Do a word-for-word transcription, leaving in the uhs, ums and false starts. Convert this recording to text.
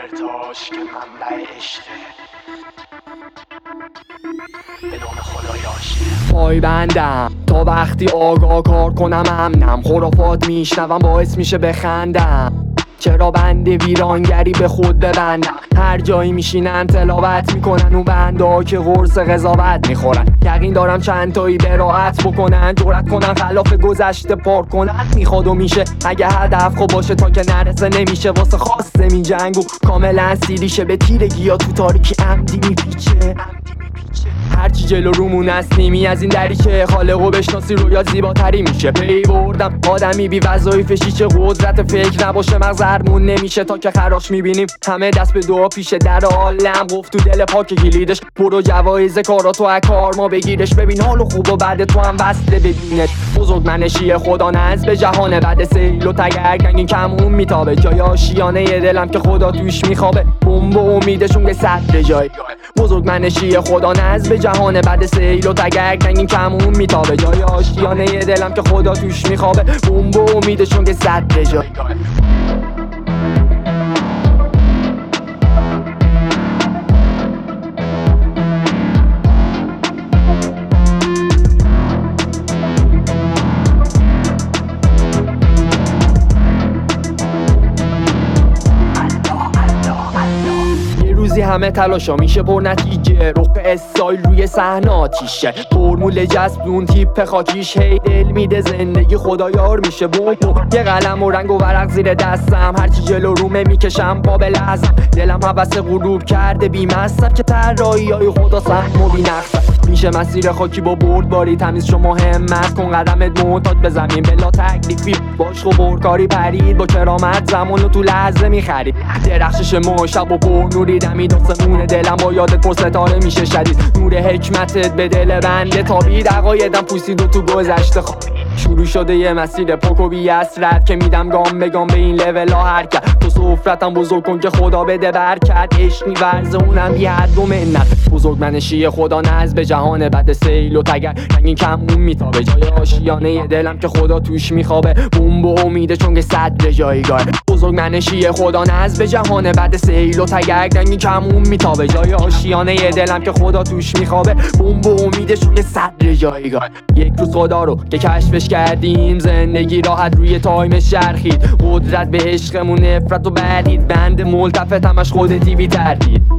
دلتاش که منبع عشقه، به نام خدایاش پای بندم تا وقتی آگاه کار کنم امنم. خرافات میشنوم باعث میشه بخندم. چرا بنده ویرانگری به خود ببندم؟ هر جایی میشینن تلاوت میکنن و بنده ها که قرص قضاوت میخورن. یقین دارم چند تایی براعت بکنن، جرأت کنن خلاف گذشته پار کنن. میخواد و میشه اگه هدف خوب باشه تا که نرسه نمیشه. واسه خواسته میجنگ و کاملا سیریشه، به تیرگی یا تو تاریکی عمدی میپیچه. هرچی جلو رومون است نیمی از این دریچه، خالقو بشناسی رویات زیباتری میشه. پی بردم آدمی بی وظایف شیشه، قدرت فکر نباشه مغز هرمون نمیشه. تا که خراش میبینیم همه دست به دعا پیشه. در عالم گفت تو دل پاک کلیدش، برو جوایز کاراتو از کار ما بگیرش. ببین حال خوب و بعد تو هم وصله ببینش. بزرگ منشی خدا نزد به جهان بعد سیل و تگرگ رنگین کمون میتابه. جای آشیانه دلم که خدا توش میخوابه، بمب و امیدشون به صدر جای. بزرگ منشی خدا نزد به جهان بعد سیل و تگرگ رنگین کمون میتابه. جای آشیانه دلم که خدا توش میخوابه، بمب و امیدشون که صدر جای. همه تلاشا میشه پر نتیجه، رخ استایل روی صحنه آتیشه. فرمول جذب اون تیپ خاکیش، هی دل میده زندگی خدایار میشه. بوم یه قلم و رنگ و ورق زیر دستم، هرچی جلو رومه میکشم پا به لحظم. دلم حوث غروب کرده بیمستم که طراحی های خدا سهم و بینقصم. میشه مسیر خاکی با بردباری تمیز، شما همت کن قدمت معتاد به زمین بلا تکلیفی. باش و برکاری پرید با کرامت، زمانو تو لحظه میخرید. درخشش ما شب و پر نوری دمید آسمون دلم، با یادت پر ستاره میشه شدید. نور حکمتت به دل بنده تابید، عقایدم پوسید و تو گذشته خوابید. شروع شده یه مسیر پاک و بی اسرت که میدم گام به گام به این لول ها حرکت. تو سفرتم بزرگ کن که خدا بده برکت، عشق می‌ورزه اونم بی حد و منت. بزرگ منشی خدا نزد به جهان بعد سیل و تگر رنگین کمون میتابه. جای آشیانه دلم که خدا توش میخوابه، بمب و امیده چون که صدر جایگاه. بزرگ منشی خدا نزد به جهان بعد سیل و تگر رنگین کمون میتابه. جای آشیانه دلم که خدا توش میخوابه، بمب و امیده چون که صدر جایگاه. یک روز خدا رو که کشفش کردیم، زندگی راحت روی تایمش چرخید. قدرت به عشقمون نفرت و برید، بند ملتفت همش خودتی بی تردید.